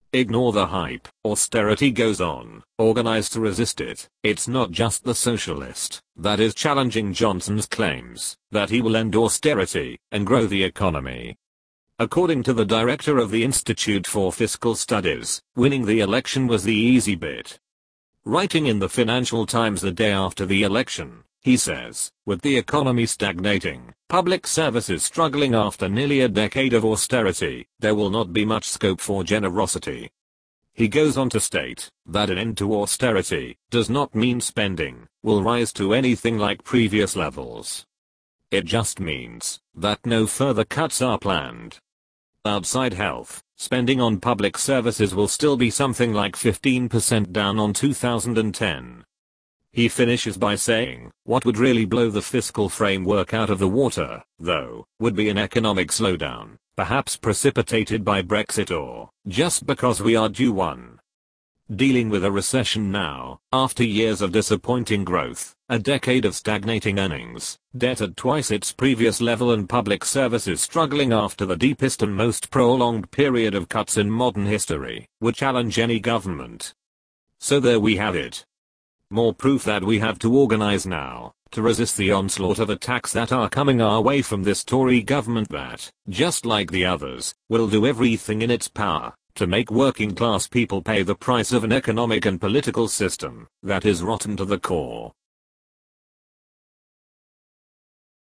Ignore the hype. Austerity goes on. Organize to resist it. It's not just the socialist that is challenging Johnson's claims that he will end austerity and grow the economy. According to the director of the Institute for Fiscal Studies, winning the election was the easy bit. Writing in the Financial Times the day after the election, he says, with the economy stagnating, public services struggling after nearly a decade of austerity, there will not be much scope for generosity. He goes on to state that an end to austerity does not mean spending will rise to anything like previous levels. It just means that no further cuts are planned. Outside health, spending on public services will still be something like 15% down on 2010. He finishes by saying, what would really blow the fiscal framework out of the water, though, would be an economic slowdown, perhaps precipitated by Brexit or just because we are due one. Dealing with a recession now, after years of disappointing growth, a decade of stagnating earnings, debt at twice its previous level and public services struggling after the deepest and most prolonged period of cuts in modern history, would challenge any government. So there we have it. More proof that we have to organize now, to resist the onslaught of attacks that are coming our way from this Tory government that, just like the others, will do everything in its power to make working class people pay the price of an economic and political system that is rotten to the core.